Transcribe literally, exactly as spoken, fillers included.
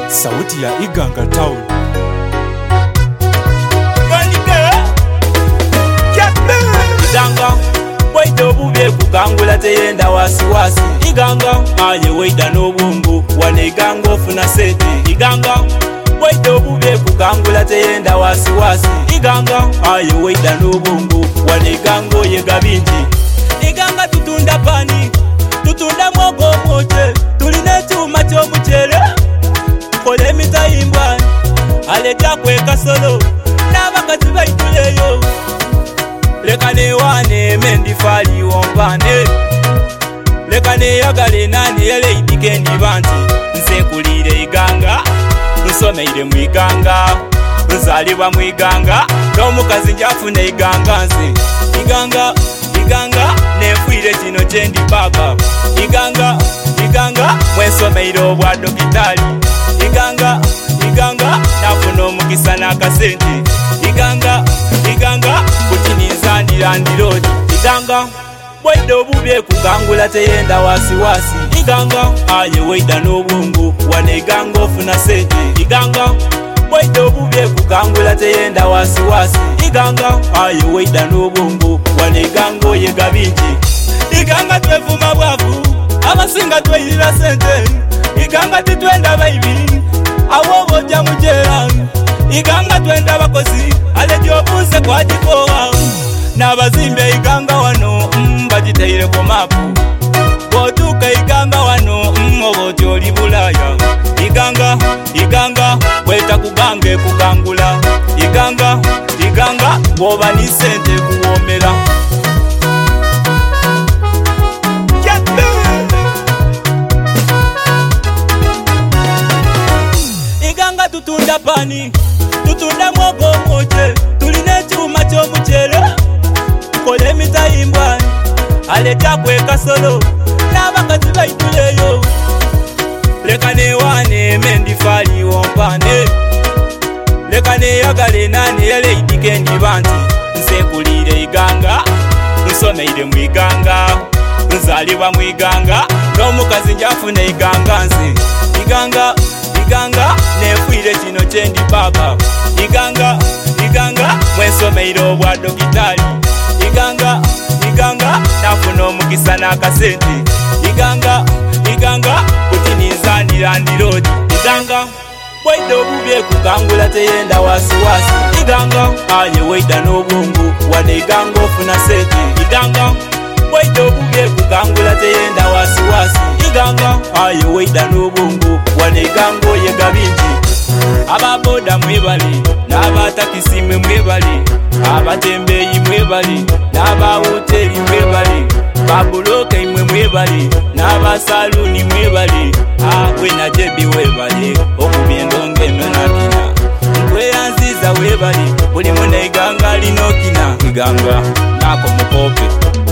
sauti ya Iganga Town. Iganga waida obubye kukangula teyenda wasi wasi. Iganga aye waida n'obungu wane Iganga ofuna sente. Iganga waida obubye kukangula teyenda wasi wasi. Iganga aye waida n'obungu wane Iganga oyega bingi. Iganga tutunda pani, tutunda mwogo mwote, tulina ekyuma ky'omucere kole emitayimbwa aleja kweka solo n'abakazi baituleyo. Leka newane mendi fali wompane, leka neyagale nani ele idikendi banti. Nze nkulire Iganga, nsomeire mu Iganga, nzalibwa mu Iganga, n'omukazi njafune Iganga nze. Iganga, Iganga, nenfuire kino kyendi baba. Iganga, Iganga, mwensomeire obwa dokitali. Iganga, Iganga, nafuna omukisa n'akasente. Iganga, Iganga, kutiniza ndirandirodi. Iganga waida obubye kukangula teyenda wasi wasi. Iganga aye waida n'obungu wane Iganga ofuna sente. Iganga waida obubye kukangula teyenda wasi wasi. Iganga aye waida n'obungu wane Iganga oyega bingi. Iganga twevuma bwavu abasinga tweyirira sente. Iganga titwenda bayibi awo bojja mujera. Iganga twenda bakozi alejo obuze kwa jikowa n'abazimbe. Iganga wano mbagiteire ku mapu botuka. Iganga wano oboti oli Bulaya. Iganga, Iganga weta kugange kukangula. Iganga, Iganga woba ni sente kuwomera. Iganga tutunda pani, tutunda mwogo mwote, tulina ekyuma ky'omucere kole emitayimbwa aleja kweka solo n'abakazi baituleyo. Leka newane mendi fali wompane, leka neyagale nani ele idikendi banti. Nze nkulire Iganga, nsomeire mu Iganga, nzalibwa mu Iganga, n'omukazi njafune Iganga nze. Iganga, Iganga, nenfuire kino kyendi baba. Iganga, Iganga, mwensomeire obwa dokitali. Iganga, Iganga, nafuna omukisa n'akasente. Iganga, Iganga, kutiniza ndirandirodi. Iganga waida obubye kukangula teyenda wasi wasi. Iganga aye waida n'obungu wane Iganga ofuna sente. Iganga waida obubye kukangula teyenda wasi wasi. Iganga aye waida n'obungu wane Iganga oyega bingi. Ababoda mwebale n'abatakisi mwe mwebale, abatembeyi mwebale n'abahoteli mwebale, babuloke imwe mwebale n'abasaluni mwebale. Akwe na jebi webale okubyendonge nonakina. Nkweyanziza webale buli muna Iganga linokina. Iganga nako mukope.